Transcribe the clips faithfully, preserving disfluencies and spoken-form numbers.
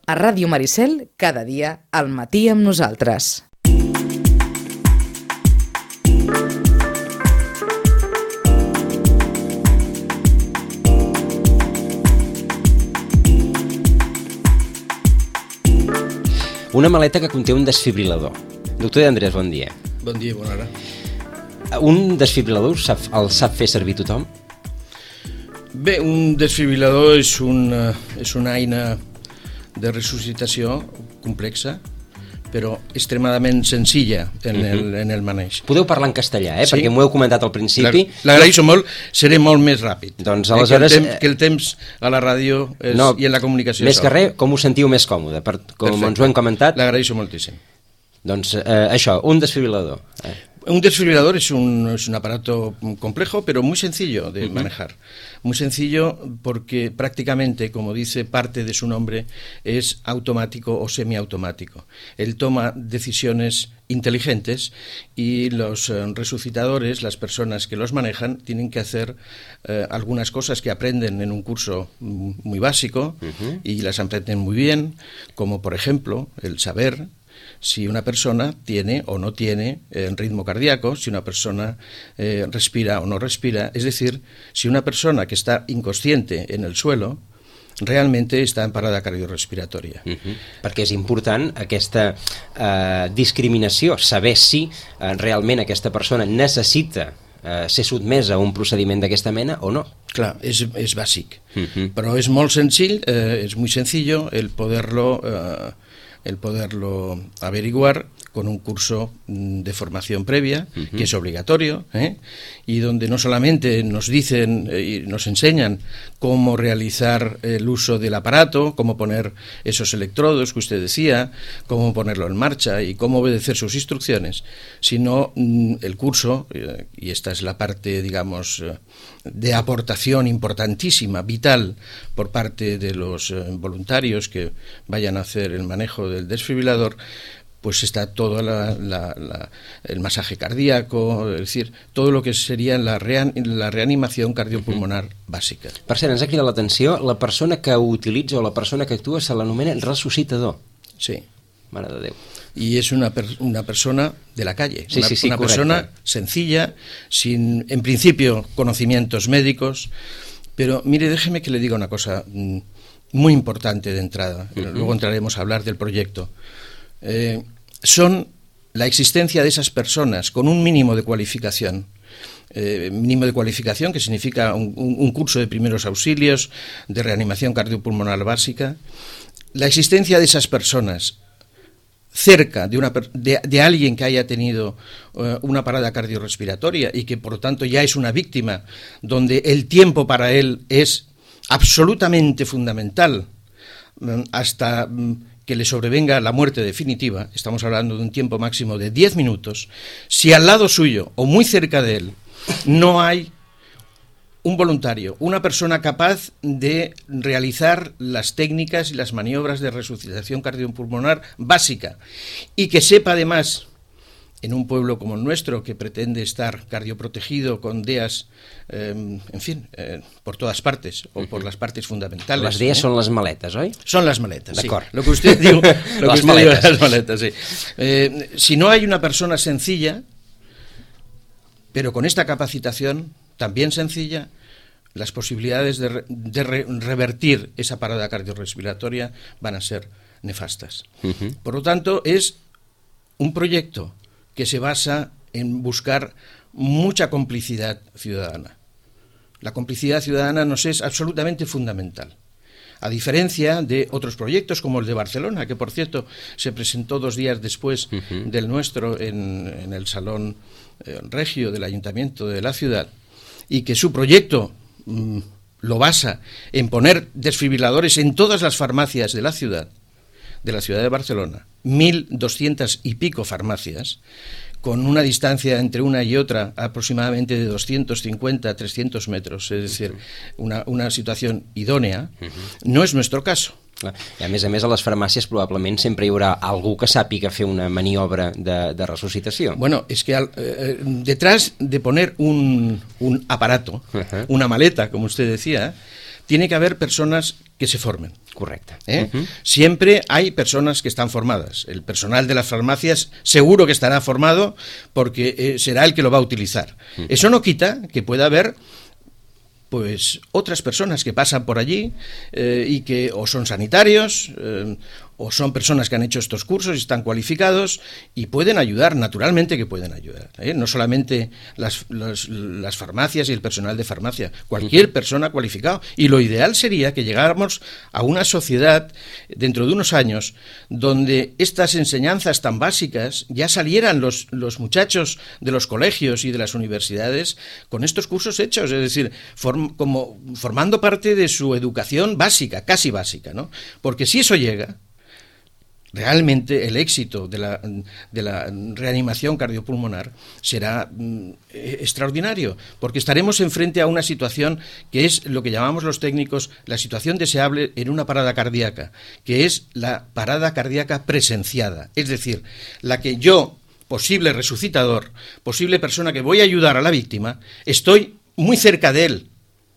A Ràdio Maricel, cada dia al matí amb nosaltres. Una maleta que conté un desfibrilador. Doctor Andrés, bon dia. Bon dia, bona hora. Un desfibrilador sap, el sap fer servir tothom? Bé, un desfibrilador és una, és una eina de resuscitació complexa, però extremadament senzilla en, uh-huh. el, en el maneig. Podeu parlar en castellà, eh? Sí. Perquè m'ho heu comentat al principi. L'agraeixo molt, seré molt més ràpid. Doncs aleshores... Eh, que, el temps, que el temps a la ràdio és, no, i en la comunicació... Més que res, com us sentiu més còmode? Per, com Perfecte. Ens ho hem comentat... L'agraeixo moltíssim. Doncs eh, això, un desfibrilador. Eh. Un desfibrilador es un, es un aparato complejo, pero muy sencillo de uh-huh. manejar. Muy sencillo porque prácticamente, como dice parte de su nombre, es automático o semiautomático. Él toma decisiones inteligentes y los eh, resucitadores, las personas que los manejan, tienen que hacer eh, algunas cosas que aprenden en un curso muy básico uh-huh. y las aprenden muy bien, como por ejemplo el saber si una persona tiene o no tiene eh, ritmo cardíaco, si una persona eh, respira o no respira, es decir, si una persona que está inconsciente en el suelo realmente està en parada cardiorrespiratòria. Uh-huh. Perquè és important aquesta eh, discriminació, saber si eh, realment aquesta persona necessita eh, ser sotmesa a un procediment d'aquesta mena o no. Clar, és, és bàsic, uh-huh. però és molt senzill, eh, és muy sencillo el poderlo... Eh, el poderlo averiguar con un curso de formación previa, uh-huh. que es obligatorio, ¿eh? y donde no solamente nos dicen y eh, nos enseñan cómo realizar el uso del aparato, cómo poner esos electrodos que usted decía, cómo ponerlo en marcha y cómo obedecer sus instrucciones, sino mm, el curso, eh, y esta es la parte, digamos, eh, de aportación importantísima, vital, por parte de los eh, voluntarios que vayan a hacer el manejo del desfibrilador, pues está todo la, la, la, el masaje cardíaco, es decir, todo lo que sería la, rean, la reanimación cardiopulmonar uh-huh. bàsica. Per cert, ens ha cridat l'atenció, la persona que ho utilitza o la persona que actua se l'anomena resucitador. Sí. Mare de Déu. Y es una, per, una persona de la calle, sí, una, sí, sí, una persona sencilla, sin, en principio, conocimientos médicos, pero mire, déjeme que le diga una cosa mm, muy importante de entrada, uh-huh. luego entraremos a hablar del proyecto. Eh, son la existencia de esas personas con un mínimo de cualificación, eh, mínimo de cualificación que significa un, un, un curso de primeros auxilios, de reanimación cardiopulmonar básica, la existencia de esas personas cerca de, una, de, de alguien que haya tenido uh, una parada cardiorrespiratoria y que por lo tanto ya es una víctima, donde el tiempo para él es absolutamente fundamental, um, hasta um, que le sobrevenga la muerte definitiva, estamos hablando de un tiempo máximo de diez minutos, si al lado suyo o muy cerca de él no hay un voluntario, una persona capaz de realizar las técnicas y las maniobras de resucitación cardiopulmonar básica y que sepa además, en un pueblo como el nuestro, que pretende estar cardioprotegido con D E As, eh, en fin, eh, por todas partes, o por las partes fundamentales. Les D E As ¿eh? Son les maletes, oi? Son las maletas, sí. D'acord. Lo que usted diu, lo las que usted maletas. Diu, las maletas, sí. Eh, si no hay una persona sencilla, pero con esta capacitación, también sencilla, las posibilidades de, re, de re, revertir esa parada cardiorrespiratoria van a ser nefastas. Uh-huh. Por lo tanto, es un proyecto que se basa en buscar mucha complicidad ciudadana. La complicidad ciudadana nos es absolutamente fundamental. A diferencia de otros proyectos como el de Barcelona, que por cierto se presentó dos días después uh-huh. del nuestro en, en el Salón eh, Regio del Ayuntamiento de la ciudad, y que su proyecto mmm, lo basa en poner desfibriladores en todas las farmacias de la ciudad, de la ciudad de Barcelona, mil doscientas y pico farmacias, con una distancia entre una y otra aproximadamente de doscientos cincuenta a trescientos metros, es decir, una, una situación idónea, no es nuestro caso. I a més a més a les farmàcies probablement sempre hi haurà algú que sàpiga fer una maniobra de, de resucitació. Bueno, es que al, eh, detrás de poner un, un aparato, uh-huh. una maleta, como usted decía, tiene que haber personas que se formen. Correcte. ¿Eh? Uh-huh. Siempre hay personas que están formadas. El personal de las farmacias seguro que estará formado porque eh, será el que lo va a utilizar. Uh-huh. Eso no quita que pueda haber pues otras personas que pasan por allí eh, y que o son sanitarios eh, o son personas que han hecho estos cursos y están cualificados y pueden ayudar, naturalmente que pueden ayudar, ¿eh? No solamente las, las, las farmacias y el personal de farmacia, cualquier persona cualificada. Y lo ideal sería que llegáramos a una sociedad dentro de unos años donde estas enseñanzas tan básicas ya salieran los, los muchachos de los colegios y de las universidades con estos cursos hechos, es decir, form, como formando parte de su educación básica, casi básica, ¿no? Porque si eso llega, realmente el éxito de la, de la reanimación cardiopulmonar será mm, extraordinario, porque estaremos enfrente a una situación que es lo que llamamos los técnicos la situación deseable en una parada cardíaca, que es la parada cardíaca presenciada, es decir, la que yo, posible resucitador, posible persona que voy a ayudar a la víctima, estoy muy cerca de él.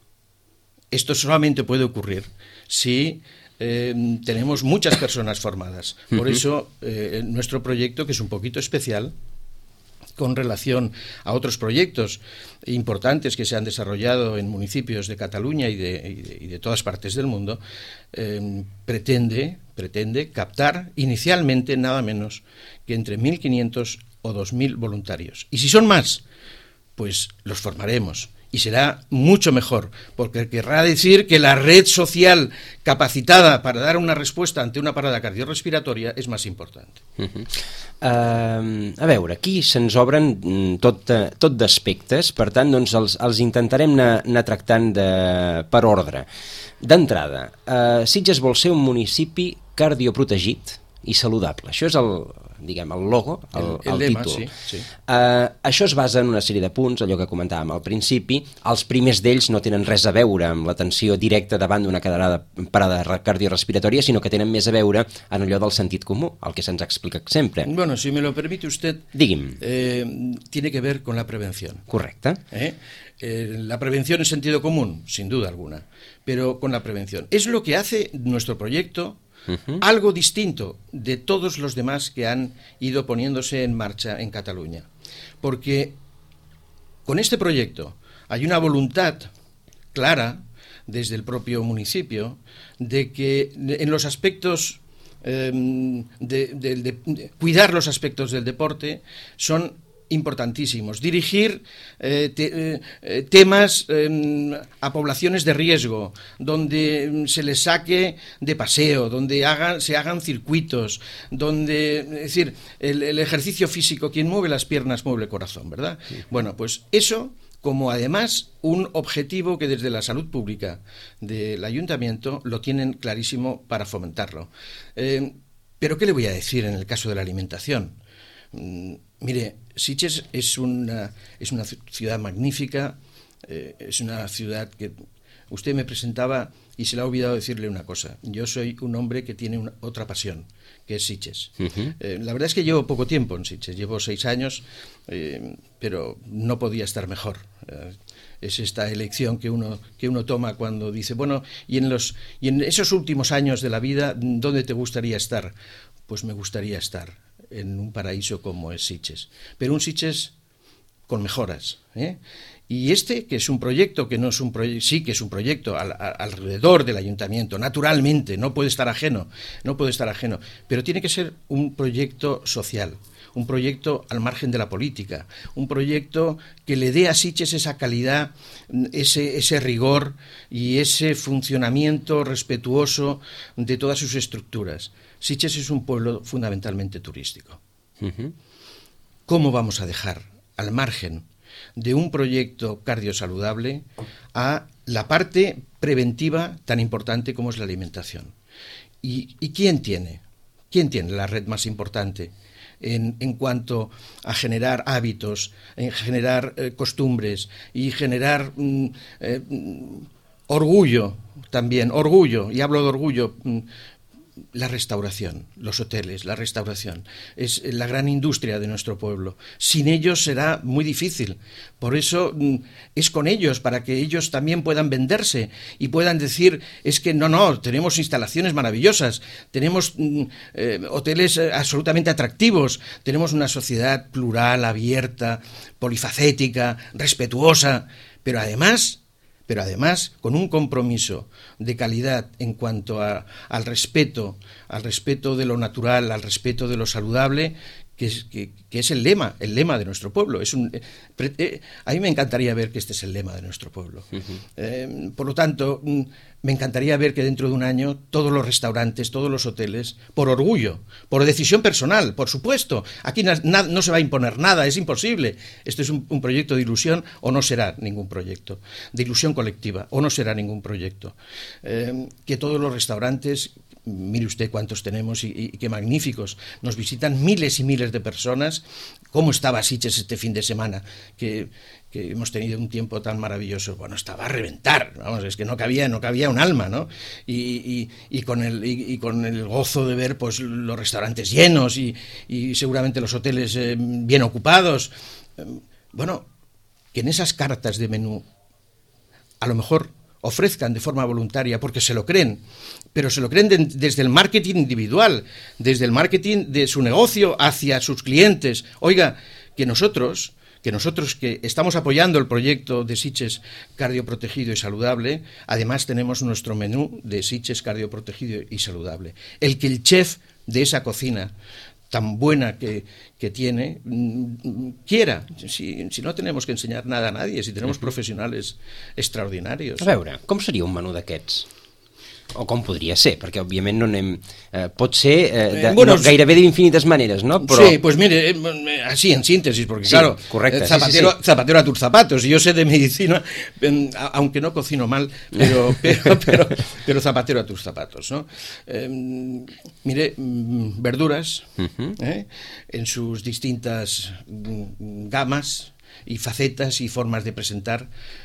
Esto solamente puede ocurrir si Eh, tenemos muchas personas formadas. Por uh-huh. eso eh, nuestro proyecto, que es un poquito especial con relación a otros proyectos importantes que se han desarrollado en municipios de Cataluña y de, y de, y de todas partes del mundo, eh, pretende, pretende captar inicialmente nada menos que entre mil quinientos o dos mil voluntarios. Y si son más, pues los formaremos. Y será mucho mejor, porque querrá decir que la red social capacitada para dar una respuesta ante una parada cardiorrespiratoria és més important. Uh-huh. uh, a veure, aquí se'ns obren tot, tot d'aspectes, per tant doncs els, els intentarem anar, anar tractant de, per ordre. D'entrada, uh, Sitges vol ser un municipi cardioprotegit i saludable. Això és el, diguem, el logo, el, el, el lema, títol. Sí, sí. Uh, això es basa en una sèrie de punts, allò que comentàvem al principi. Els primers d'ells no tenen res a veure amb l'atenció directa davant d'una caderada parada cardiorrespiratòria, sinó que tenen més a veure en allò del sentit comú, el que se'ns explica sempre. Bueno, si me lo permite usted, Digui'm. Eh, tiene que ver con la prevención. Correcte. ¿Eh? Eh, la prevención es sentido común, sin duda alguna, pero con la prevención. Es lo que hace nuestro proyecto Uh-huh. algo distinto de todos los demás que han ido poniéndose en marcha en Cataluña, porque con este proyecto hay una voluntad clara desde el propio municipio de que en los aspectos eh, de, de, de, de cuidar los aspectos del deporte son importantísimos. Dirigir eh, te, eh, temas eh, a poblaciones de riesgo, donde se les saque de paseo, donde hagan, se hagan circuitos, donde, es decir, el, el ejercicio físico, quien mueve las piernas mueve el corazón, ¿verdad? Sí. Bueno, pues eso, como además un objetivo que desde la salud pública del ayuntamiento lo tienen clarísimo para fomentarlo. Eh, pero ¿qué le voy a decir en el caso de la alimentación? Mm, mire, Sitges es una, es una ciudad magnífica, eh, es una ciudad que usted me presentaba y se le ha olvidado decirle una cosa. Yo soy un hombre que tiene una, otra pasión, que es Sitges. Uh-huh. Eh, la verdad es que llevo poco tiempo en Sitges, llevo seis años, eh, pero no podía estar mejor. Eh, es esta elección que uno, que uno toma cuando dice, bueno, y en, los, y en esos últimos años de la vida, ¿dónde te gustaría estar? Pues me gustaría estar en un paraíso como es Sitges, pero un Sitges con mejoras, ¿eh? Y este, que es un proyecto, que no es un proyecto, sí que es un proyecto al, al, alrededor del ayuntamiento, naturalmente, no puede estar ajeno, no puede estar ajeno, pero tiene que ser un proyecto social, un proyecto al margen de la política, un proyecto que le dé a Sitges esa calidad, ese, ese rigor y ese funcionamiento respetuoso de todas sus estructuras. Sitges es un pueblo fundamentalmente turístico. Uh-huh. ¿Cómo vamos a dejar al margen de un proyecto cardiosaludable a la parte preventiva tan importante como es la alimentación? ¿Y, y quién tiene? ¿Quién tiene la red más importante en, en cuanto a generar hábitos, en generar eh, costumbres y generar mm, eh, orgullo también, orgullo, y hablo de orgullo, mm, la restauración, los hoteles, la restauración, es la gran industria de nuestro pueblo. Sin ellos será muy difícil. Por eso es con ellos, para que ellos también puedan venderse y puedan decir, es que no, no, tenemos instalaciones maravillosas, tenemos eh, hoteles absolutamente atractivos, tenemos una sociedad plural, abierta, polifacética, respetuosa, pero además... pero además con un compromiso de calidad en cuanto a, al respeto, al respeto de lo natural, al respeto de lo saludable, que es, que, que es el lema, el lema de nuestro pueblo. Es un, eh, eh, a mí me encantaría ver que este es el lema de nuestro pueblo. Uh-huh. Eh, por lo tanto, me encantaría ver que dentro de un año todos los restaurantes, todos los hoteles, por orgullo, por decisión personal, por supuesto, aquí na, na, no se va a imponer nada, es imposible. Esto es un, un proyecto de ilusión o no será ningún proyecto, de ilusión colectiva o no será ningún proyecto. Eh, que todos los restaurantes, mire usted cuántos tenemos y, y qué magníficos, nos visitan miles y miles de personas. ¿Cómo estaba Sitges este fin de semana? Que, que hemos tenido un tiempo tan maravilloso. Bueno, estaba a reventar, vamos, es que no cabía, no cabía un alma, ¿no? Y, y, y, con el, y, y con el gozo de ver pues los restaurantes llenos y, y seguramente los hoteles eh, bien ocupados. Eh, bueno, que en esas cartas de menú, a lo mejor ofrezcan de forma voluntaria, porque se lo creen, pero se lo creen de, desde el marketing individual, desde el marketing de su negocio hacia sus clientes. Oiga, que nosotros, que nosotros que estamos apoyando el proyecto de Sitges Cardioprotegido y Saludable, además tenemos nuestro menú de Sitges Cardioprotegido y Saludable. El que el chef de esa cocina tan buena que, que tiene, quiera. Si, si no tenemos que ensenyar nada a nadie, si tenemos professionals extraordinaris. A veure, com seria un menú d'aquests? O com podria ser, perquè òbviament no anem... Eh, pot ser eh, de, bueno, no, gairebé d'infinites maneres, ¿no? Pero, sí, pues mire, eh, así en síntesis, porque sí, claro, correcte, zapatero, sí, sí, sí. zapatero a tus zapatos, y yo sé de medicina, eh, aunque no cocino mal, pero, pero, pero, pero zapatero a tus zapatos, ¿no? Eh, mire, verduras, uh-huh. eh, en sus distintas gamas y facetas y formas de presentar,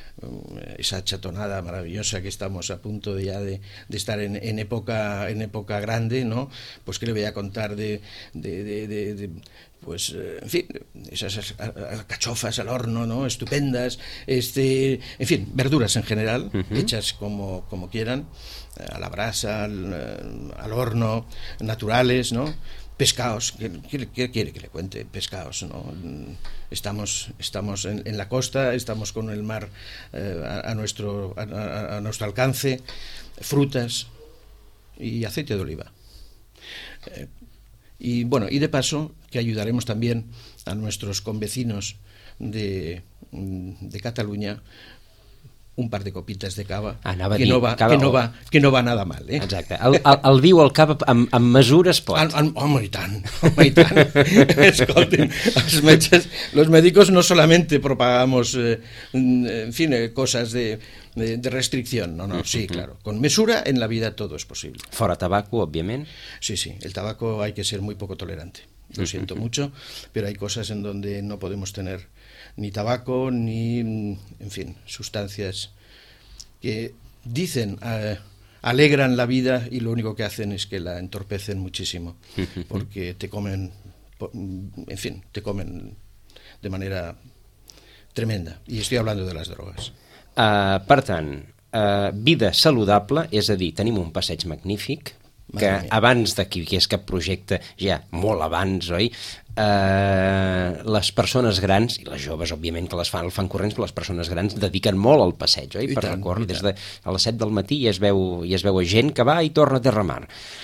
esa chatonada maravillosa que estamos a punto de ya de, de estar en, en época en época grande, ¿no? Pues qué le voy a contar de, de, de, de, de pues en fin, esas alcachofas al horno, ¿no? Estupendas, este, en fin, verduras en general, uh-huh. hechas como, como quieran, a la brasa, al, al horno, naturales, ¿no? Pescados, ¿qué, qué, qué quiere que le cuente? Pescados, ¿no? Estamos, estamos en, en la costa, estamos con el mar eh, a, a, nuestro, a, a nuestro alcance, frutas y aceite de oliva. Eh, y bueno, y de paso que ayudaremos también a nuestros convecinos de, de Cataluña un par de copites de cava, Anava que, dir, no va, cava que, no va, que no va nada mal. Eh? Exacte. El, el, el vi o el cava amb, amb mesures pot. Al, al, home, i tant, home, i tant. Escolten, els metges, los médicos no solamente propagamos, eh, en fin, eh, cosas de, de, de restricción, no, no, sí, claro. Con mesura en la vida todo es posible. Fora tabaco, òbviament. Sí, sí, el tabaco hay que ser muy poco tolerante. Lo siento mucho, pero hay cosas en donde no podemos tener ni tabaco, ni, en fin, sustancias que dicen, eh, alegran la vida y lo único que hacen es que la entorpecen muchísimo, porque te comen, en fin, te comen de manera tremenda. Y estoy hablando de las drogas. Uh, per tant, uh, vida saludable, és a dir, tenim un passeig magnífic, que abans de que hi hagués cap projecte, ja molt abans, oi? Eh, les persones grans, i les joves, òbviament, que les fan, el fan corrents, però les persones grans dediquen molt al passeig, oi? I Per tant, recórrer, des de a les set del matí ja es veu, ja es veu gent que va i torna a terramar.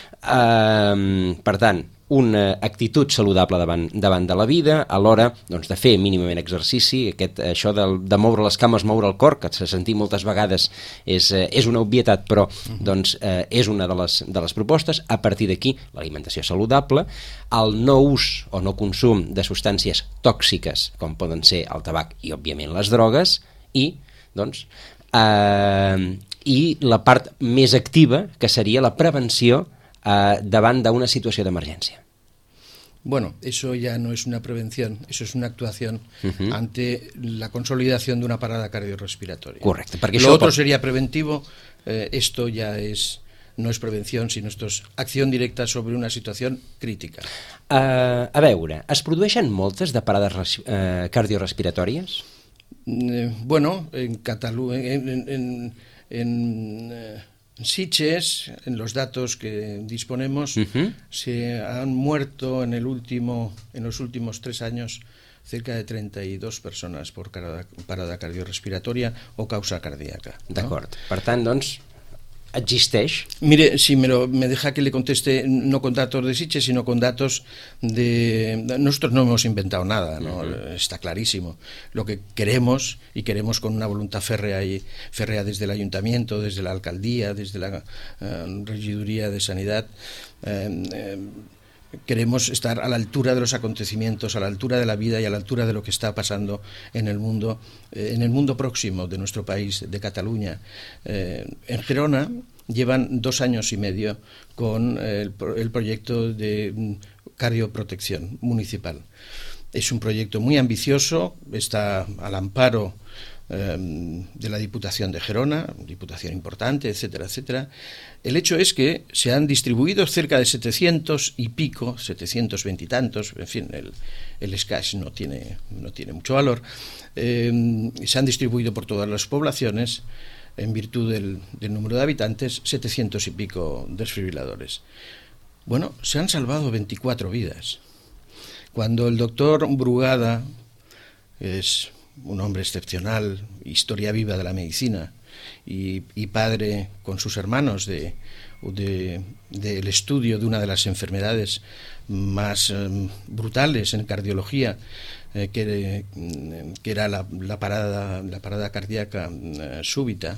Eh, per tant, una actitud saludable davant, davant de la vida, alhora doncs, de fer mínimament exercici, aquest, això de, de moure les cames, moure el cor, que se sentir moltes vegades és, és una obvietat, però doncs, eh, és una de les, de les propostes. A partir d'aquí, l'alimentació saludable, el no ús o no consum de substàncies tòxiques, com poden ser el tabac i, òbviament, les drogues, i, doncs, eh, i la part més activa, que seria la prevenció eh, davant d'una situació d'emergència. Bueno, eso ya no es una prevención, eso es una actuación uh-huh. ante la consolidación de una parada cardiorrespiratoria. Correcte. Lo otro pot... sería preventivo, eh, esto ya es no és prevenció, sinó esto és acció directa sobre una situació crítica. Uh, a veure, es produeixen moltes de parades uh, cardiorespiratòries? Eh, bueno, en Cataluña, en, en, en, en eh, Sitges, en los datos que disponemos, uh-huh. se han muerto en el último, en los últimos tres años cerca de treinta y dos personas por parada cardiorrespiratoria o causa cardíaca. D'acord. ¿No? Per tant, doncs, existeix. Mire, si me, lo, me deja que le conteste no con datos de Sitges, sino con datos de... Nosotros no hemos inventado nada, ¿no? Uh-huh. Está clarísimo. Lo que queremos, y queremos con una voluntad férrea, y, férrea desde el Ayuntamiento, desde la Alcaldía, desde la uh, Regiduría de Sanidad, eh, eh, queremos estar a la altura de los acontecimientos, a la altura de la vida y a la altura de lo que está pasando en el mundo, eh, en el mundo próximo de nuestro país, de Cataluña. Eh, en Gerona llevan dos años y medio con el, el proyecto de cardioprotección municipal. Es un proyecto muy ambicioso, está al amparo eh, de la Diputación de Gerona, diputación importante, etcétera, etcétera. El hecho es que se han distribuido cerca de setecientos y pico, setecientos veinte y tantos, en fin, el, el SCAS no tiene, no tiene mucho valor, eh, se han distribuido por todas las poblaciones, en virtud del, del número de habitantes, setecientos y pico desfibriladores. Bueno, se han salvado veinticuatro vidas. Cuando el doctor Brugada, es un hombre excepcional, historia viva de la medicina, y, y padre con sus hermanos de, de, del estudio de una de las enfermedades más eh, brutales en cardiología, eh, que, que era la, la, parada, la parada cardíaca eh, súbita,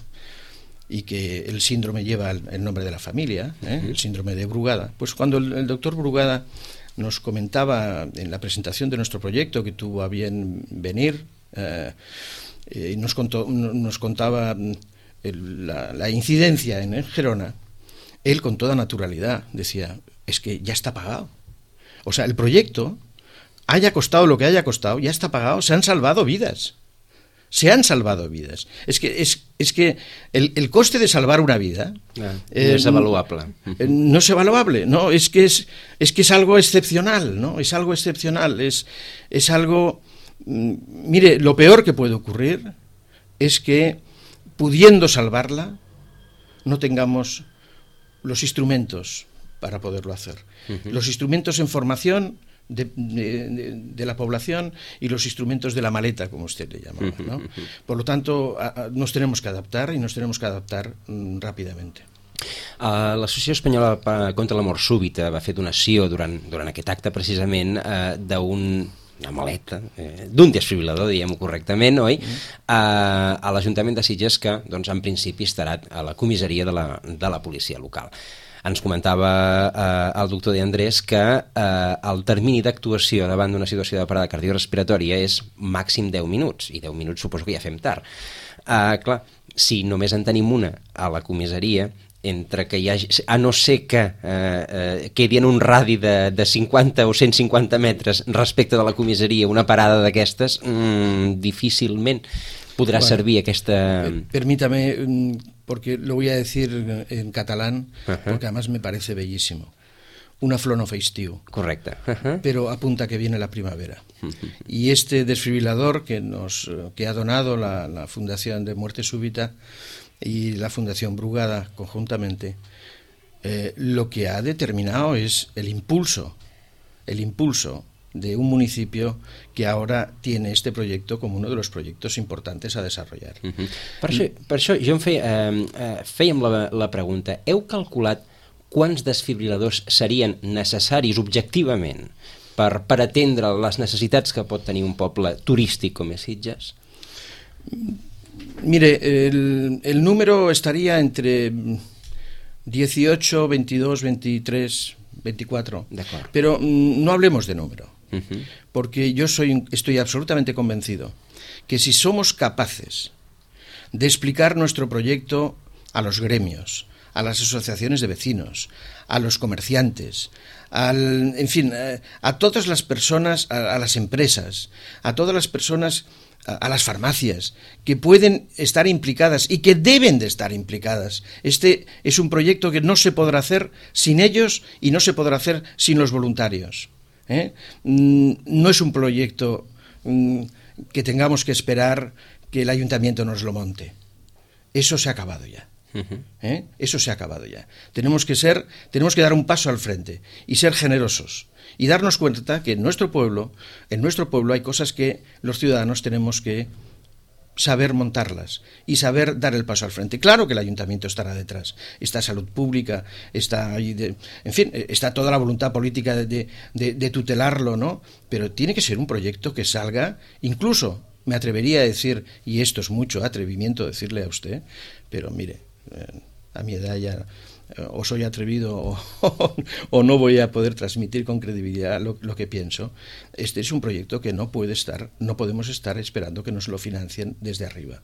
y que el síndrome lleva el, el nombre de la familia, ¿eh? El síndrome de Brugada. Pues cuando el, el doctor Brugada nos comentaba en la presentación de nuestro proyecto, que tuvo a bien venir, eh, eh, nos, contó, nos contaba el, la, la incidencia en Gerona, él con toda naturalidad decía, es que ya está pagado. O sea, el proyecto, haya costado lo que haya costado, ya está pagado, se han salvado vidas. Se han salvado vidas. Es que, es, es que el, el coste de salvar una vida ah, eh, no es evaluable. Eh, no es evaluable, no, es que es, es que es algo excepcional, ¿no? Es algo excepcional, es, es algo. Mire, lo peor que puede ocurrir es que, pudiendo salvarla, no tengamos los instrumentos para poderlo hacer. Uh-huh. Los instrumentos en formación De, de, de la población y los instrumentos de la maleta, como usted le llama, ¿no? Por lo tanto, a, a, nos tenemos que adaptar y nos tenemos que adaptar mm, ràpidament. Uh, L'Associació Espanyola contra la Mort Súbita va fer donació durant, durant aquest acte precisament uh, d'un una maleta, eh, d'un desfibrilador, diguem-ho correctament, oi? Mm. Uh, a l'Ajuntament de Sitges, que doncs, en principi estarà a la comissaria de la, de la policia local. Ens comentava eh, el doctor De Andrés que eh, el termini d'actuació davant d'una situació de parada cardiorespiratòria és màxim deu minuts, i deu minuts suposo que ja fem tard. Eh, clar, si només en tenim una a la comissaria, entre que hi hagi, a no ser que eh, eh, quedi en un radi de, de cinquanta o cent cinquanta metres respecte de la comissaria una parada d'aquestes, mmm, difícilment podrà bueno, servir aquesta... Permítame, porque lo voy a decir en catalán, uh-huh. porque además me parece bellísimo. Una flor no fa estiu. Correcte. Uh-huh. Pero apunta que viene la primavera. Uh-huh. Y este desfibrilador que nos que ha donado la, la Fundación de Muerte Súbita y la Fundación Brugada conjuntamente, eh, lo que ha determinado es el impulso, el impulso de un municipio que ahora tiene este proyecto como uno de los proyectos importantes a desarrollar. Uh-huh. Per això, per això jo em feia, eh, fèiem la, la pregunta, heu calculat quants desfibriladors serien necessaris objectivament per, per atendre les necessitats que pot tenir un poble turístic com és Sitges? Mire, el, el número estaría entre dieciocho, veintidós, veintitrés, veinticuatro. Pero no hablemos de número. Uh-huh. Porque yo soy, estoy absolutamente convencido que si somos capaces de explicar nuestro proyecto a los gremios, a las asociaciones de vecinos, a los comerciantes, al, en fin, a, a todas las personas, a, a las empresas, a todas las personas a, a las farmacias, que pueden estar implicadas y que deben de estar implicadas. Este es un proyecto que no se podrá hacer sin ellos y no se podrá hacer sin los voluntarios. ¿eh? No es un proyecto que tengamos que esperar que el ayuntamiento nos lo monte. Eso se ha acabado ya. ¿Eh? Eso se ha acabado ya. Tenemos que ser, tenemos que dar un paso al frente y ser generosos y darnos cuenta que en nuestro pueblo, en nuestro pueblo hay cosas que los ciudadanos tenemos que saber montarlas y saber dar el paso al frente. Claro que el ayuntamiento estará detrás, está Salud Pública, está ahí de, en fin, está toda la voluntad política de, de, de tutelarlo, ¿no? Pero tiene que ser un proyecto que salga, incluso me atrevería a decir, y esto es mucho atrevimiento decirle a usted, pero mire, a mi edad ya o soy atrevido o, o, o no voy a poder transmitir con credibilidad lo, lo que pienso. Este es un proyecto que no puede estar, no podemos estar esperando que nos lo financien desde arriba.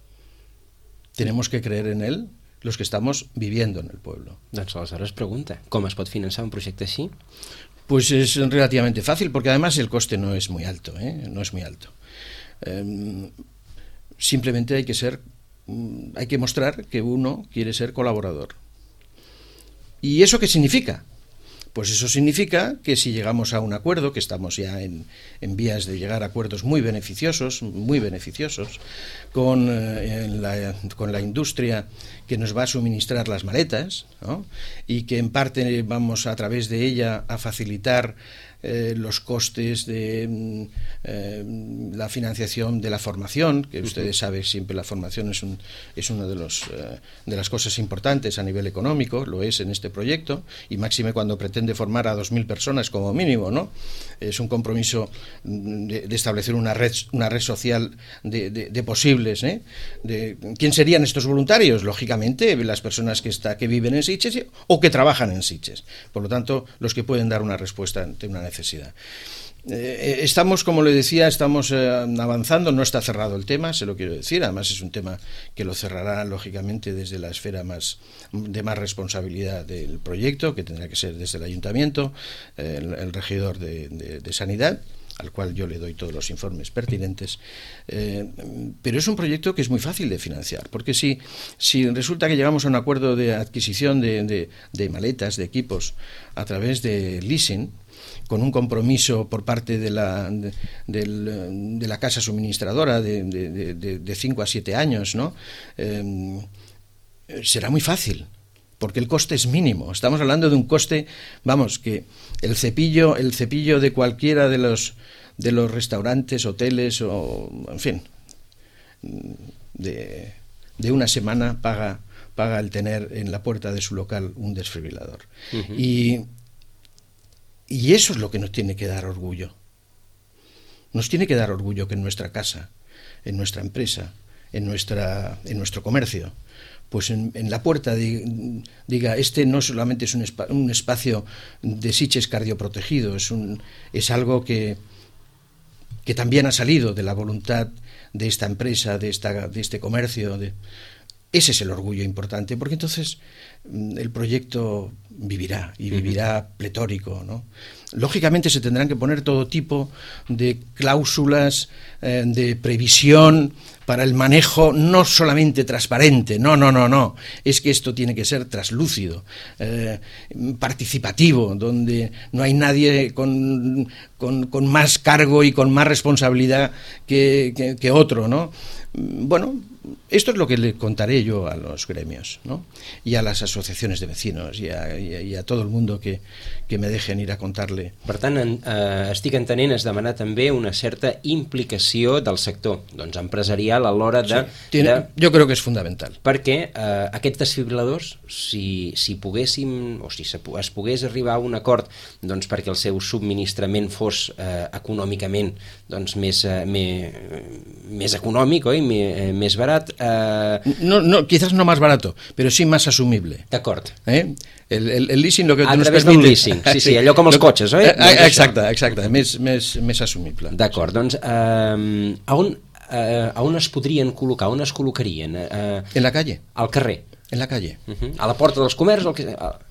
Tenemos que creer en él los que estamos viviendo en el pueblo. Doncs aleshores pregunta, com es pot finançar un projecte així? Pues es relativamente fácil, porque además el coste no es muy alto, ¿eh? No es muy alto. Eh, simplemente hay que ser hay que mostrar que uno quiere ser colaborador. ¿Y eso qué significa? Pues eso significa que si llegamos a un acuerdo, que estamos ya en, en vías de llegar a acuerdos muy beneficiosos, muy beneficiosos, con, eh, la, con la industria que nos va a suministrar las maletas, ¿no? Y que en parte vamos a través de ella a facilitar eh, los costes de eh, la financiación de la formación, que ustedes saben siempre la formación es un es una de los eh, de las cosas importantes a nivel económico, lo es en este proyecto, y máxime cuando pretende formar a dos mil personas como mínimo, ¿no? Es un compromiso de, de establecer una red una red social de, de, de posibles, ¿eh? De, ¿quién serían estos voluntarios? Lógicamente las personas que está que viven en Sitges o que trabajan en Sitges. Por lo tanto, los que pueden dar una respuesta ante una necesidad. Eh, estamos, como le decía, estamos eh, avanzando, no está cerrado el tema, se lo quiero decir, además es un tema que lo cerrará lógicamente desde la esfera más de más responsabilidad del proyecto, que tendrá que ser desde el ayuntamiento, eh, el, el regidor de, de, de Sanidad, al cual yo le doy todos los informes pertinentes, eh, pero es un proyecto que es muy fácil de financiar, porque si, si resulta que llegamos a un acuerdo de adquisición de, de, de maletas, de equipos, a través de leasing, con un compromiso por parte de la, de, de, de la casa suministradora de, de, de, de cinco a siete años, ¿no? Eh, será muy fácil, porque el coste es mínimo. Estamos hablando de un coste, vamos, que el cepillo, el cepillo de cualquiera de los de los restaurantes, hoteles o, en fin, de, de una semana paga paga el tener en la puerta de su local un desfibrilador. Uh-huh. Y Y eso es lo que nos tiene que dar orgullo. Nos tiene que dar orgullo que en nuestra casa, en nuestra empresa, en nuestra, en nuestro comercio, pues en, en la puerta de, diga, este no solamente es un, espa, un espacio de Sitges cardioprotegido, es, un, es algo que, que también ha salido de la voluntad de esta empresa, de, esta, de este comercio. De, ese es el orgullo importante, porque entonces el proyecto vivirá y vivirá pletórico, ¿no? Lógicamente se tendrán que poner todo tipo de cláusulas eh, de previsión para el manejo, no solamente transparente, no, no, no, no, es que esto tiene que ser traslúcido, eh, participativo, donde no hay nadie con, con, con más cargo y con más responsabilidad que, que, que otro, ¿no? Bueno, esto es lo que le contaré yo a los gremios, ¿no? Y a las asociaciones de vecinos y a, i a, i a tot el mundo que, que me dejen ir a contar-li. Per tant, en, eh, estic entenent, es demanar també una certa implicació del sector, doncs empresarial a l'hora de, sí, tiene, de... Jo crec que és fundamental. Perquè eh, aquests desfibriladors, si, si poguéssim, o si se, es pogués arribar a un acord doncs, perquè el seu subministrament fos eh, econòmicament doncs, més, eh, més, més econòmic, oi? Més, més barat. Eh... No, no, quizás no más barato, pero sí más asumible. D'acord. ¿Eh? El, el, el leasing lo que a nos través permite... d'un leasing, sí, sí, allò com els cotxes, oi? Eh, exacte, exacte, més, més, més assumible. D'acord, doncs eh, a, on, eh, a on es podrien col·locar, on es col·locarien? Eh, en la calle. Al carrer? En la calle. Uh-huh. A la porta dels comerços? Que...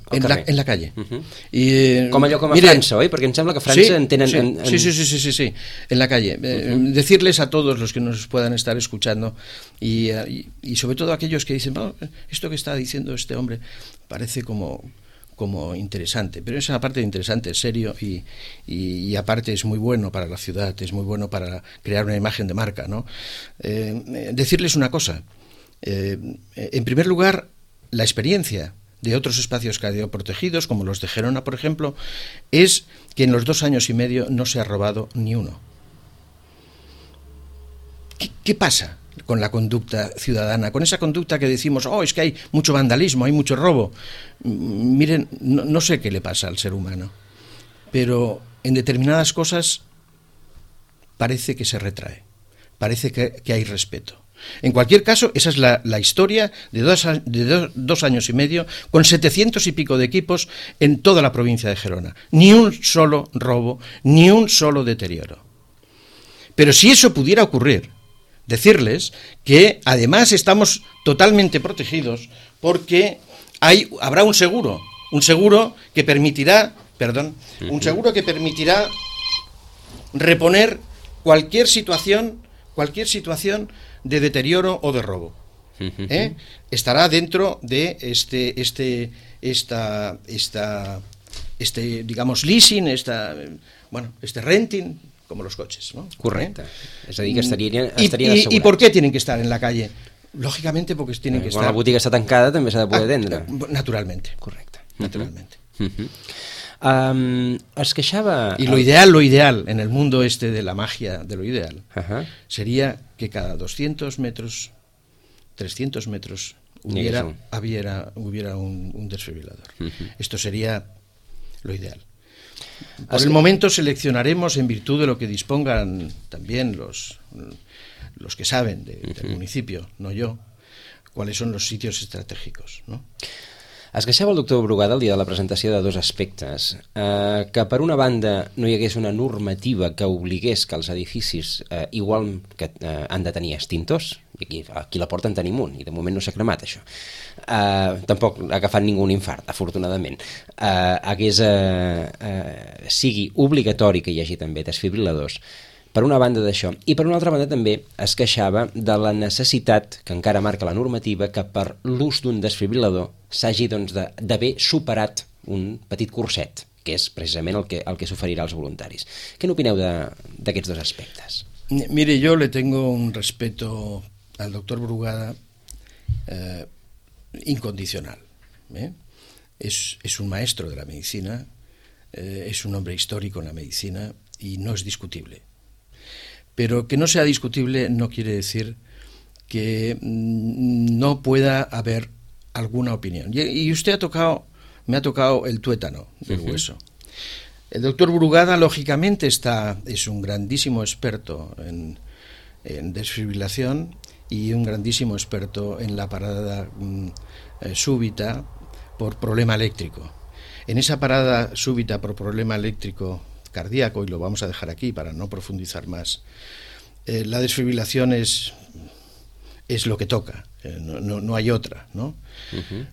En la, en la calle. Uh-huh. I, eh, com allò com a mire, França, oi? Perquè em sembla que a França sí, en tenen... Sí, en, en... sí, sí, sí, sí, sí, sí, en la calle. Eh, uh-huh. Decirles a todos los que nos puedan estar escuchando y, y, y sobre todo a aquellos que dicen, oh, esto que está diciendo este hombre parece como... como interesante, pero esa parte de interesante es serio y, y, y aparte es muy bueno para la ciudad, es muy bueno para crear una imagen de marca, ¿no? Eh, decirles una cosa, eh, en primer lugar, la experiencia de otros espacios cardioprotegidos, como los de Gerona, por ejemplo, es que en los dos años y medio no se ha robado ni uno. ¿Qué, qué pasa con la conducta ciudadana, con esa conducta que decimos, oh, es que hay mucho vandalismo, hay mucho robo? Miren, no, no sé qué le pasa al ser humano, pero en determinadas cosas parece que se retrae, parece que, que hay respeto. En cualquier caso, esa es la, la historia de, dos, de dos, dos años y medio, con setecientos y pico de equipos en toda la provincia de Gerona. Ni un solo robo, ni un solo deterioro. Pero si eso pudiera ocurrir, decirles que además estamos totalmente protegidos porque hay, habrá un seguro, un seguro que permitirá, perdón, un seguro que permitirá reponer cualquier situación, cualquier situación de deterioro o de robo. ¿Eh? Estará dentro de este, este, esta, esta, este, digamos, leasing, esta, bueno, este renting, como los coches, ¿no? Correcte. ¿Eh? És a dir, que estarien, I, estarien i, assegurats. ¿Y por qué tienen que estar en la calle? Lógicamente porque tienen eh, que quan estar... la botiga està tancada també s'ha de poder vendre. Ah, naturalmente. Correcte. Naturalmente. Uh -huh. um, es queixava... Y lo ideal, lo ideal, en el mundo este de la magia de lo ideal, uh -huh. sería que cada doscientos metros, trescientos metros, hubiera, un... hubiera, hubiera un, un desfibrilador. Uh -huh. Esto sería lo ideal. Por el momento seleccionaremos, en virtud de lo que dispongan también los, los que saben de, del municipio, no yo, cuáles son los sitios estratégicos, ¿no? Es queixava el doctor Brugada el dia de la presentació de dos aspectes, eh, que per una banda no hi hagués una normativa que obligués que els edificis eh, igual que eh, han de tenir extintors, i aquí, aquí la porta en tenim un, i de moment no s'ha cremat això, eh, tampoc ha agafat ningú un infart, afortunadament, eh, hagués, eh, eh, sigui obligatori que hi hagi també desfibriladors, per una banda d'això, i per una altra banda també es queixava de la necessitat, que encara marca la normativa, que per l'ús d'un desfibrilador s'hagi doncs, d'haver superat un petit curset, que és precisament el que, el que s'oferirà als voluntaris. Què n'opineu d'aquests dos aspectes? Mire, yo le tengo un respeto al doctor Brugada eh, incondicional. ¿eh? Es, es un maestro de la medicina, eh, es un hombre histórico en la medicina y no es discutible. Pero que no sea discutible no quiere decir que no pueda haber alguna opinión. Y usted ha tocado, me ha tocado el tuétano del uh-huh. hueso. El doctor Brugada, lógicamente, está, es un grandísimo experto en, en desfibrilación y un grandísimo experto en la parada mm, eh, súbita por problema eléctrico. En esa parada súbita por problema eléctrico cardíaco, y lo vamos a dejar aquí para no profundizar más, eh, la desfibrilación es, es lo que toca, eh, no, no, no hay otra, ¿no? Uh-huh.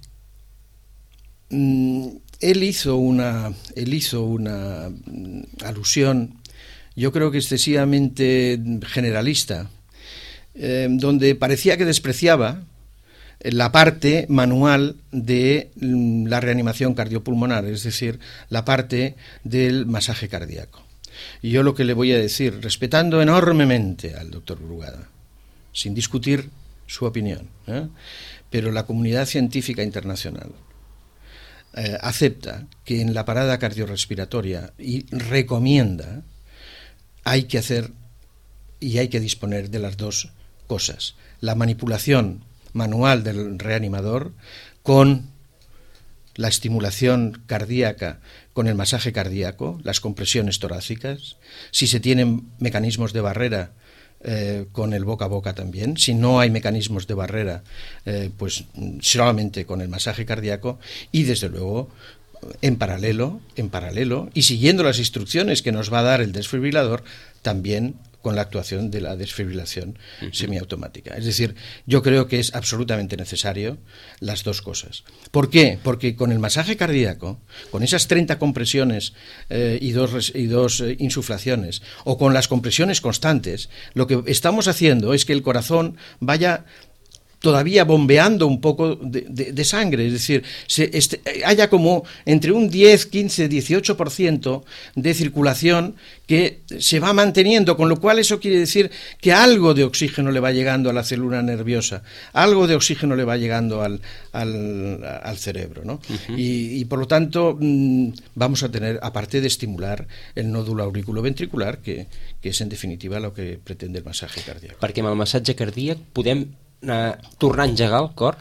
mm, él hizo una, él hizo una mm, alusión, yo creo que excesivamente generalista, eh, donde parecía que despreciaba la parte manual de la reanimación cardiopulmonar, es decir, la parte del masaje cardíaco. Y yo lo que le voy a decir, respetando enormemente al doctor Brugada, sin discutir su opinión, ¿eh? pero la comunidad científica internacional eh, acepta que en la parada cardiorrespiratoria y recomienda, hay que hacer y hay que disponer de las dos cosas, la manipulación manual del reanimador con la estimulación cardíaca, con el masaje cardíaco, las compresiones torácicas, si se tienen mecanismos de barrera, eh, con el boca a boca también, si no hay mecanismos de barrera, eh, pues solamente con el masaje cardíaco, y desde luego en paralelo, en paralelo y siguiendo las instrucciones que nos va a dar el desfibrilador, también con la actuación de la desfibrilación uh-huh. semiautomática. Es decir, yo creo que es absolutamente necesario las dos cosas. ¿Por qué? Porque con el masaje cardíaco, con esas treinta compresiones eh, y dos, y dos eh, insuflaciones, o con las compresiones constantes, lo que estamos haciendo es que el corazón vaya todavía bombeando un poco de, de, de sangre, es decir, se, este, haya como entre un diez, quince, dieciocho por ciento de circulación que se va manteniendo, con lo cual eso quiere decir que algo de oxígeno le va llegando a la célula nerviosa, algo de oxígeno le va llegando al, al, al cerebro, ¿no? Uh-huh. y, y por lo tanto mmm, vamos a tener, aparte de estimular el nódulo auriculoventricular, que, que es en definitiva lo que pretende el masaje cardíaco. Perquè amb el massatge cardíac podem Uh, tornar a engegar el cor?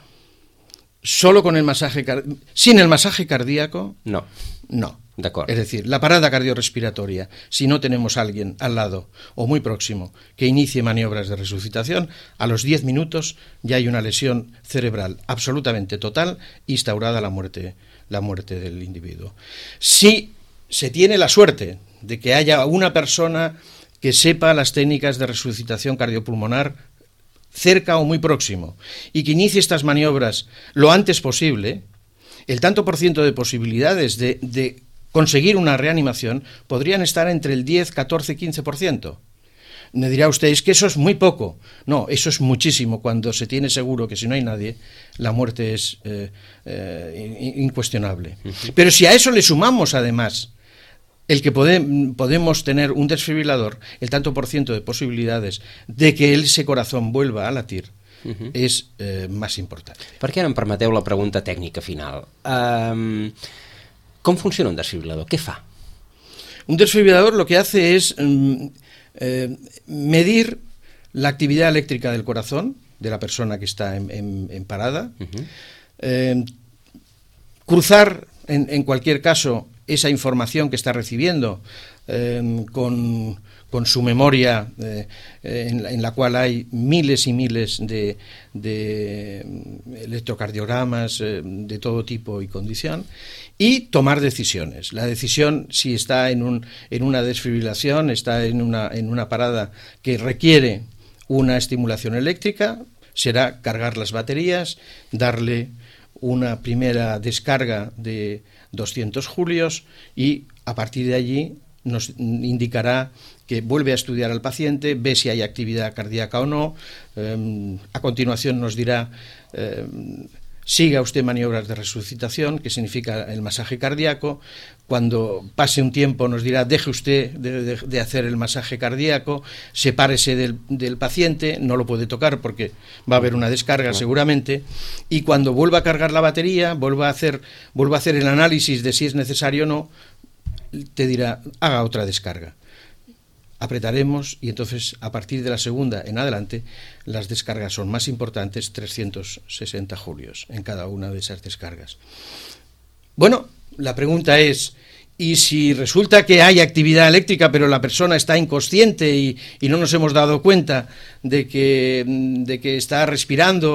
Solo con el masaje cardíaco. Sin el masaje cardíaco, no. No. De acuerdo. Es decir, la parada cardiorrespiratoria, si no tenemos a alguien al lado o muy próximo que inicie maniobras de resucitación, a los diez minutos ya hay una lesión cerebral absolutamente total, instaurada la muerte, la muerte del individuo. Si se tiene la suerte de que haya una persona que sepa las técnicas de resucitación cardiopulmonar cerca o muy próximo, y que inicie estas maniobras lo antes posible, el tanto por ciento de posibilidades de, de conseguir una reanimación podrían estar entre el diez, catorce, quince por ciento. Me dirá usted, es que eso es muy poco. No, eso es muchísimo cuando se tiene seguro que si no hay nadie, la muerte es eh, eh, incuestionable. Uh-huh. Pero si a eso le sumamos además el que pode, podemos tener un desfibrilador, el tanto por ciento de posibilidades de que ese corazón vuelva a latir, uh-huh. és eh, més important. Per què no em permeteu la pregunta tècnica final? Um, com funciona un desfibrilador? Què fa? Un desfibrilador lo que hace es um, eh, medir la actividad eléctrica del corazón de la persona que está en, en, en parada, uh-huh. eh, cruzar en, en cualquier caso esa información que está recibiendo eh, con, con su memoria eh, en, la, en la cual hay miles y miles de, de electrocardiogramas eh, de todo tipo y condición, y tomar decisiones. La decisión, si está en, un, en una desfibrilación, está en una, en una parada que requiere una estimulación eléctrica, será cargar las baterías, darle una primera descarga de doscientos julios y a partir de allí nos indicará que vuelve a estudiar al paciente, ve si hay actividad cardíaca o no, eh, a continuación nos dirá eh, siga usted maniobras de resucitación, que significa el masaje cardíaco. Cuando pase un tiempo nos dirá deje usted de, de, de hacer el masaje cardíaco, sepárese del, del paciente, no lo puede tocar porque va a haber una descarga seguramente, y cuando vuelva a cargar la batería, vuelva a hacer, vuelva a hacer el análisis de si es necesario o no, te dirá haga otra descarga. Apretaremos y entonces a partir de la segunda en adelante las descargas son más importantes, trescientos sesenta julios en cada una de esas descargas. Bueno, la pregunta es, ¿y si resulta que hay actividad eléctrica pero la persona está inconsciente y, y no nos hemos dado cuenta de que, de que está respirando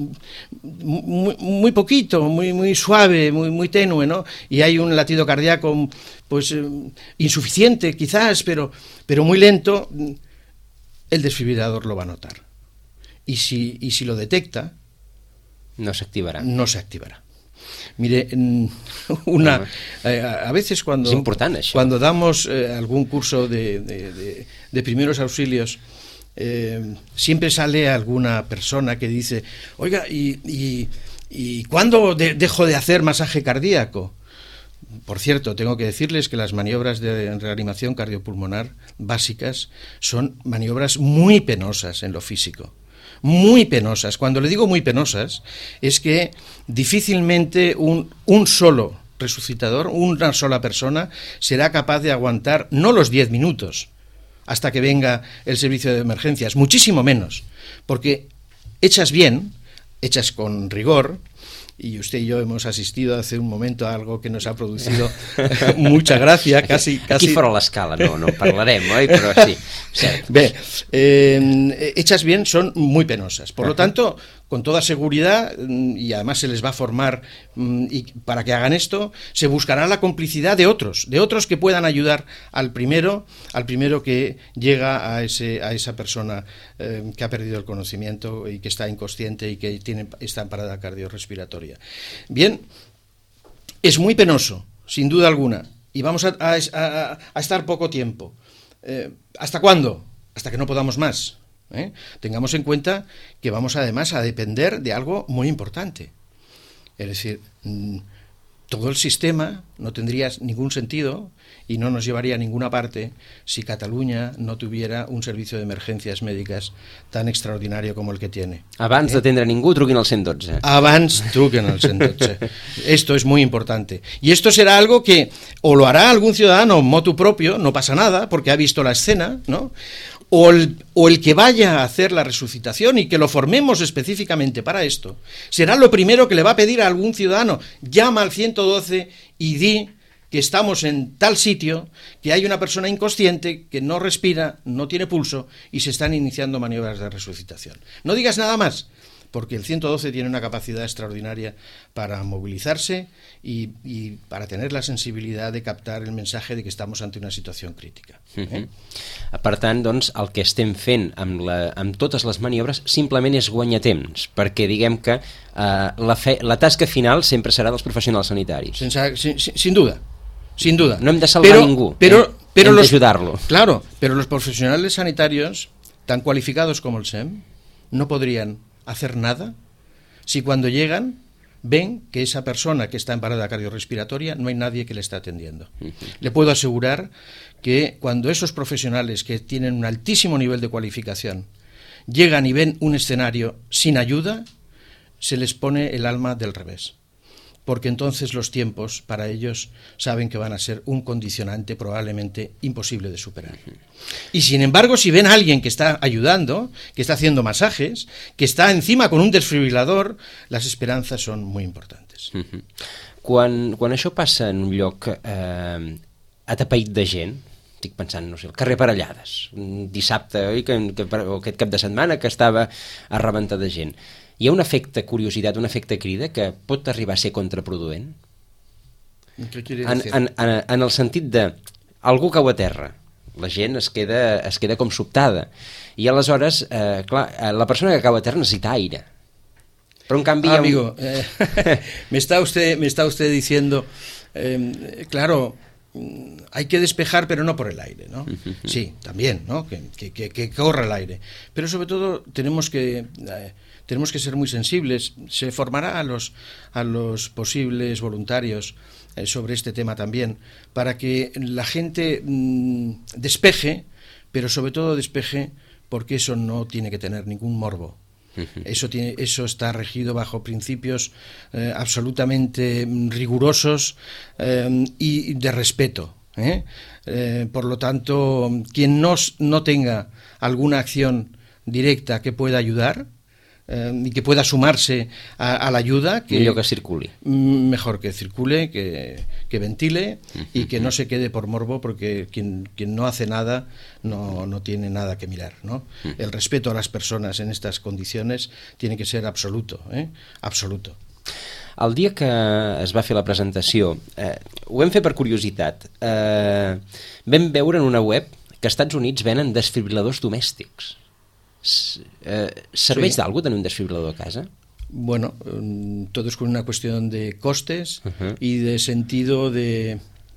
muy, muy poquito, muy, muy suave, muy, muy tenue, ¿no? Y hay un latido cardíaco pues eh, insuficiente quizás, pero, pero muy lento, el desfibrilador lo va a notar. Y si, y si lo detecta, no se activará. No se activará. Mire, una, eh, a veces cuando, es important, això. Cuando damos eh, algún curso de, de, de, de primeros auxilios, eh, siempre sale alguna persona que dice, oiga, ¿y, y, y cuándo de, dejo de hacer masaje cardíaco? Por cierto, tengo que decirles que las maniobras de reanimación cardiopulmonar básicas son maniobras muy penosas en lo físico. Muy penosas. Cuando le digo muy penosas, es que difícilmente un, un solo resucitador, una sola persona, será capaz de aguantar no los diez minutos hasta que venga el servicio de emergencias, muchísimo menos, porque hechas bien, hechas con rigor, y usted y yo hemos asistido hace un momento a algo que nos ha producido mucha gracia, casi... casi... Aquí fora l'escala, no, no parlarem, oi? Però sí, cert. Bé, eh, hechas bien son muy penosas. Por lo tanto, con toda seguridad, y además se les va a formar y para que hagan esto, se buscará la complicidad de otros, de otros que puedan ayudar al primero, al primero que llega a ese, a esa persona eh, que ha perdido el conocimiento y que está inconsciente y que tiene, está en parada cardiorrespiratoria. Bien, es muy penoso, sin duda alguna, y vamos a, a, a, a estar poco tiempo. Eh, ¿Hasta cuándo? Hasta que no podamos más. ¿eh? Tengamos en cuenta que vamos además a depender de algo muy importante. Es decir, mmm, todo el sistema no tendría ningún sentido y no nos llevaría a ninguna parte si Catalunya no tuviera un servicio de emergencias médicas tan extraordinario como el que tiene. Abans ¿Eh? d'atendre ningú, truquin al ciento doce. Abans truquen al ciento doce. Esto es muy importante. Y esto será algo que o lo hará algún ciudadano motu propio, no pasa nada, porque ha visto la escena, ¿no? O el, o el que vaya a hacer la resucitación y que lo formemos específicamente para esto, será lo primero que le va a pedir a algún ciudadano: llama al ciento doce y di que estamos en tal sitio, que hay una persona inconsciente que no respira, no tiene pulso y se están iniciando maniobras de resucitación. No digas nada más, porque el ciento doce tiene una capacidad extraordinaria para movilizarse y, y para tener la sensibilidad de captar el mensaje de que estamos ante una situació crítica. Eh? Uh-huh. Per tant, doncs, el que estem fent amb, la, amb totes les maniobres simplement és guanyar temps, perquè diguem que uh, la, fe, la tasca final sempre serà dels professionals sanitaris. Sense, sin, sin duda, sin duda. No hem de salvar pero, a ningú, pero, hem, pero hem los, d'ajudar-lo. Claro, pero los profesionales sanitarios, tan cualificados como el S E M, no podrían hacer nada si cuando llegan ven que esa persona que está en parada cardiorrespiratoria no hay nadie que le está atendiendo. Uh-huh. Le puedo asegurar que cuando esos profesionales que tienen un altísimo nivel de cualificación llegan y ven un escenario sin ayuda, se les pone el alma del revés, porque entonces los tiempos para ellos saben que van a ser un condicionante probablemente imposible de superar. Y sin embargo, si ven a alguien que está ayudando, que está haciendo masajes, que está encima con un desfibrilador, las esperanzas son muy importantes. Uh-huh. Quan, quan això passa en un lloc eh, atapeït de gent, estic pensant, no sé, el carrer Parellades, un dissabte, oi, que, que, o aquest cap de setmana que estava a rebentar de gent, hi ha un efecte curiositat, un efecte crida que pot arribar a ser contraproduent? En, en, en, en el sentit de algú cau a terra, la gent es queda, es queda com sobtada, i aleshores, eh, clar, la persona que cau a terra necessita aire. Però en canvi... Ah, un... amigo, eh, me, está usted, me está usted diciendo, eh, claro, hay que despejar, pero no por el aire, ¿no? Sí, también, ¿no? Que, que, que, que corra el aire. Pero sobre todo tenemos que... Eh, Tenemos que ser muy sensibles. Se formará a los, a los posibles voluntarios eh, sobre este tema también, para que la gente mmm, despeje, pero sobre todo despeje porque eso no tiene que tener ningún morbo. Eso, tiene, eso está regido bajo principios eh, absolutamente rigurosos eh, y de respeto. ¿eh? Eh, por lo tanto, quien no, no tenga alguna acción directa que pueda ayudar, Eh, y que pueda sumarse a, a la ayuda, que, Millor que circuli. Mejor que circule, que, que ventile y que no se quede por morbo, porque quien, quien no hace nada no, no tiene nada que mirar, ¿no? El respeto a las personas en estas condiciones tiene que ser absoluto, ¿eh? Absoluto. El dia que es va fer la presentació, eh, ho vam fer per curiositat, eh, vam veure en una web que als Estats Units venen desfibriladors domèstics. Eh, ¿Serveix sí. de algo tener un desfibrilador a casa? Bueno, todo es con una cuestión de costes uh-huh. y de sentido de...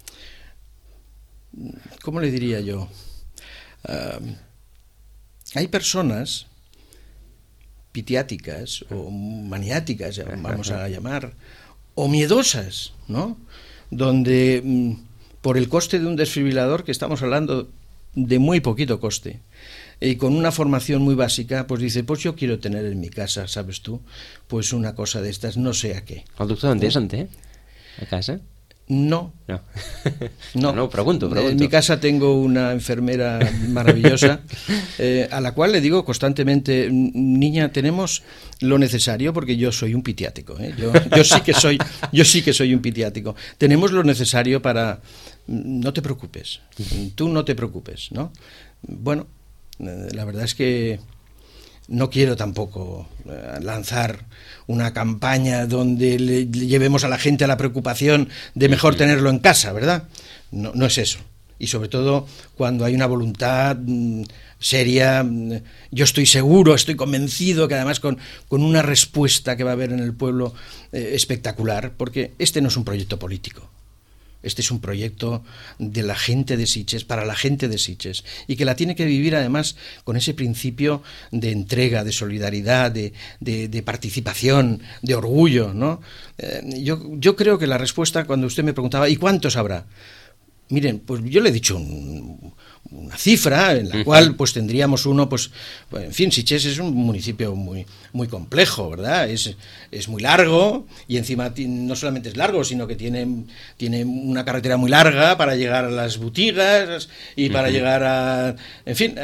¿Cómo le diría yo? Uh, hay personas pitiáticas o maniáticas, vamos a llamar, o miedosas, ¿no? Donde por el coste de un desfibrilador, que estamos hablando de muy poquito coste, y con una formación muy básica, pues dice, pues yo quiero tener en mi casa, ¿sabes tú? Pues una cosa de estas, no sé a qué. ¿El doctor Andrés en té a casa? No. No. No, no, pregunto, pregunto. En mi casa tengo una enfermera maravillosa eh, a la cual le digo constantemente, niña, tenemos lo necesario, porque yo soy un pitiático, ¿eh? yo, yo, sí que soy, yo sí que soy un pitiático. Tenemos lo necesario para... No te preocupes, tú no te preocupes, ¿no? Bueno, la verdad es que no quiero tampoco eh, lanzar una campaña donde le, le llevemos a la gente a la preocupación de mejor tenerlo en casa, ¿verdad? No, no es eso. Y sobre todo cuando hay una voluntad mmm, seria, mmm, yo estoy seguro, estoy convencido que además con, con una respuesta que va a haber en el pueblo eh, espectacular, porque este no es un proyecto político. Este es un proyecto de la gente de Sitges, para la gente de Sitges, y que la tiene que vivir además con ese principio de entrega, de solidaridad, de, de, de participación, de orgullo, ¿no? Eh, yo, yo creo que la respuesta, cuando usted me preguntaba, ¿y cuántos habrá? Miren, pues yo le he dicho un, una cifra en la cual pues tendríamos uno, pues, en fin, Sitges es un municipio muy muy complejo, ¿verdad? Es, es muy largo y encima no solamente es largo, sino que tiene, tiene una carretera muy larga para llegar a las boutigas y para uh-huh. llegar a... En fin,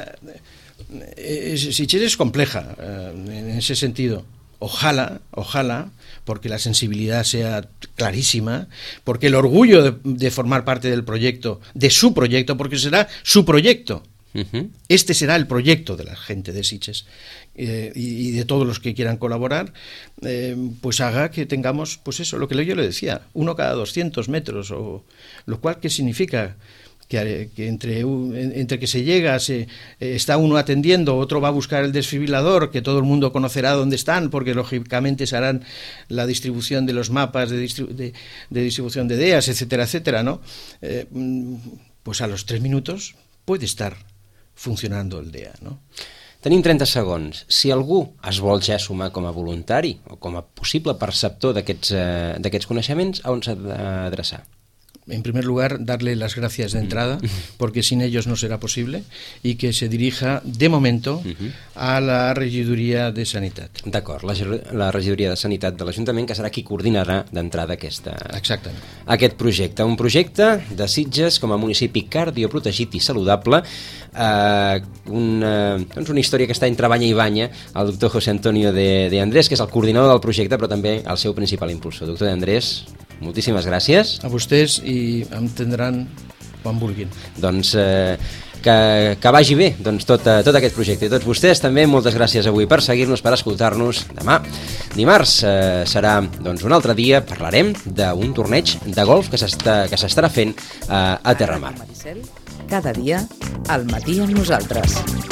eh, Sitges es compleja eh, en ese sentido. Ojalá, ojalá, porque la sensibilidad sea clarísima, porque el orgullo de, de formar parte del proyecto, de su proyecto, porque será su proyecto. Uh-huh. Este será el proyecto de la gente de Sitges eh, y, y de todos los que quieran colaborar, eh, pues haga que tengamos, pues eso, lo que yo le decía, uno cada doscientos metros, o, lo cual, ¿qué significa? Que, que entre, entre que se llega, se, eh, está uno atendiendo, otro va a buscar el desfibrilador, que todo el mundo conocerá dónde están, porque lógicamente se harán la distribución de los mapas de, distribu- de, de distribución de D E A S, etcétera, etcétera, ¿no? Eh, pues a los tres minutos puede estar funcionando el D E A, ¿no? Tenim trenta segons. Si algú es vol ja sumar com a voluntari o com a possible perceptor d'aquests, eh, d'aquests coneixements, a on s'ha d'adreçar? En primer lugar, darle las gracias de entrada, porque sin ellos no será posible, y que se dirija, de momento, a la regidoria de Sanitat. D'acord, la, la regidoria de Sanitat de l'Ajuntament, que serà qui coordinarà d'entrada aquesta, Exactament. aquest projecte. Un projecte de Sitges com a municipi cardioprotegit i saludable, eh, una, doncs una història que està entre banya i banya el doctor José Antonio de, de Andrés, que és el coordinador del projecte, però també el seu principal impulsor. Doctor de Andrés, moltíssimes gràcies. A vostès, i em tindran quan vulguin. Doncs eh, que, que vagi bé doncs, tot, tot aquest projecte. I tots vostès també, moltes gràcies avui per seguir-nos, per escoltar-nos. Demà, dimarts, eh, serà doncs, un altre dia, parlarem d'un torneig de golf que s'està, que s'estarà fent eh, a Terramar. Cada dia, al matí amb nosaltres.